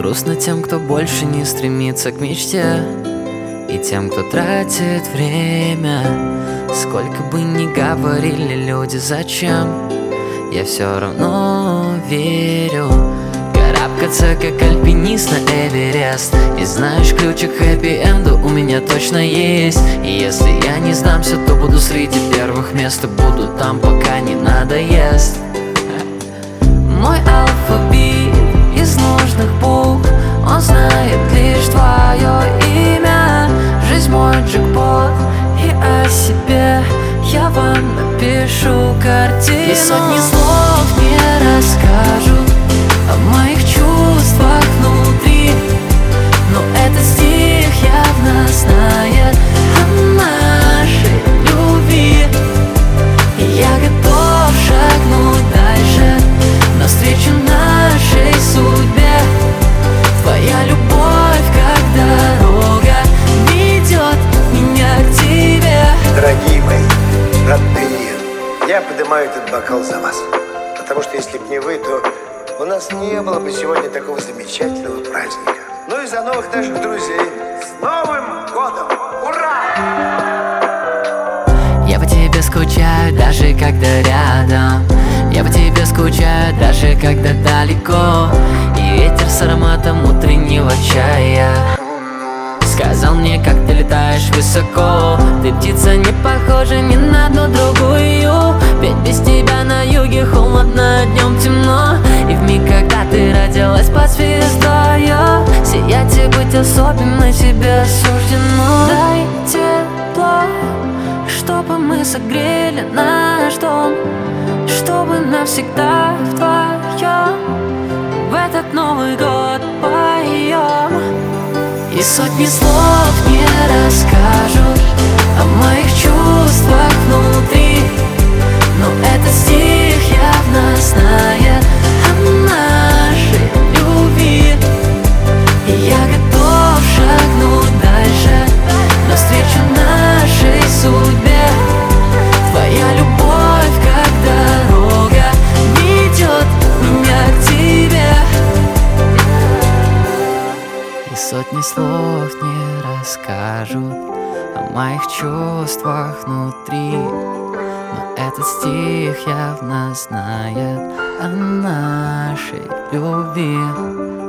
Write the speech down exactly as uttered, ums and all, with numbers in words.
Грустно тем, кто больше не стремится к мечте, и тем, кто тратит время. Сколько бы ни говорили люди зачем, я все равно верю. Карабкаться как альпинист на Эверест. И знаешь, ключик к хэппи-энду у меня точно есть. И если я не сдамся, то буду среди первых мест, и буду там, пока не надоест. Мой алфавит из нужных букв, он знает лишь твое имя. Жизнь мой джекпот, и о себе я вам напишу картину. И сотни слов не расскажу о моих чувствах внутри, но этот стих явно знает о нашей любви. И я готов шагнуть дальше, навстречу нашей судьбе. Твоя любовь, как дорога, ведет меня к тебе. Дорогие мои, родные, я поднимаю этот бокал за вас, потому что если б не вы, то у нас не было бы сегодня такого замечательного праздника. Ну и за новых наших друзей. С Новым годом! Ура! Я по тебе скучаю, даже когда рядом. Я по тебе скучаю, даже когда далеко. И ветер с ароматом утреннего чая сказал мне, как ты летаешь высоко. Ты птица, не похожа ни на одну другую. Ведь без тебя на юге холодно, днем темно. И вмиг, когда ты родилась под звездою, сиять и быть особенной тебе суждено. Дай тепло, чтобы мы согрели наш дом, чтобы навсегда вдвоем в этот Новый год поем. И сотни слов не расскажут о моих чувствах внутри, но этот стих явно знает о нашей любви. И я готов шагнуть дальше, навстречу нашей судьбе. Твоя любовь, как дорога, ведет меня к тебе. И сотни слов не расскажут о моих чувствах внутри, но этот стих явно знает о нашей любви.